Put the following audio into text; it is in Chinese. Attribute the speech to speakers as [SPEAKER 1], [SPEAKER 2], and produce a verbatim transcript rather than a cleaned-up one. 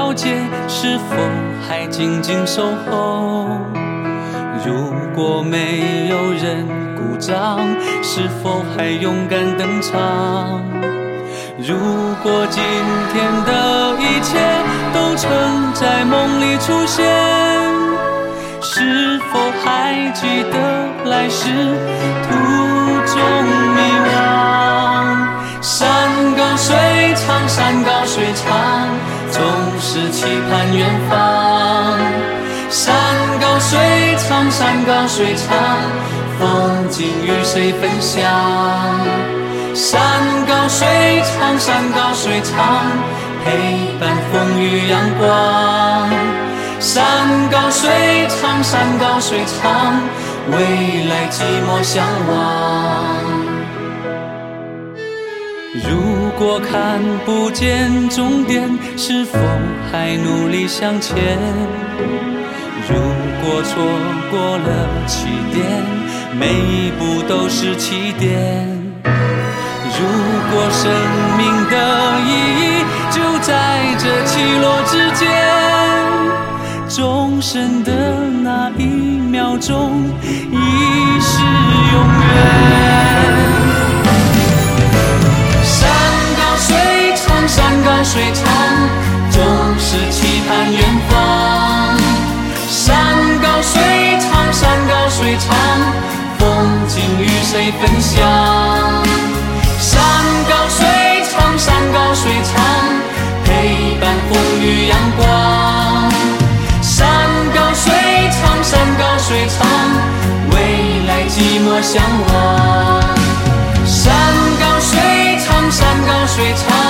[SPEAKER 1] 告诫，是否还紧紧守候？如果没有人鼓掌，是否还勇敢登场？如果今天的一切都曾在梦里出现，是否还记得来时途中迷惘？山高水长，山高水长，总是期盼远方。山高水长，山高水长，风景与谁分享？山高水长，山高水长，陪伴风雨阳光。山高水长，山高水长，未来寂寞相望。如果看不见终点，是否还努力向前？如果错过了起点，每一步都是起点。如果生命的意义就在这起落之间，终身的那一秒钟已是永远。山高水长，山高水长，总是期盼远方。山高水长，山高水长，风景与谁分享？山高水长，山高水长，陪伴风雨阳光。山高水长，山高水长，未来寂寞相望。山高水长，山高水长，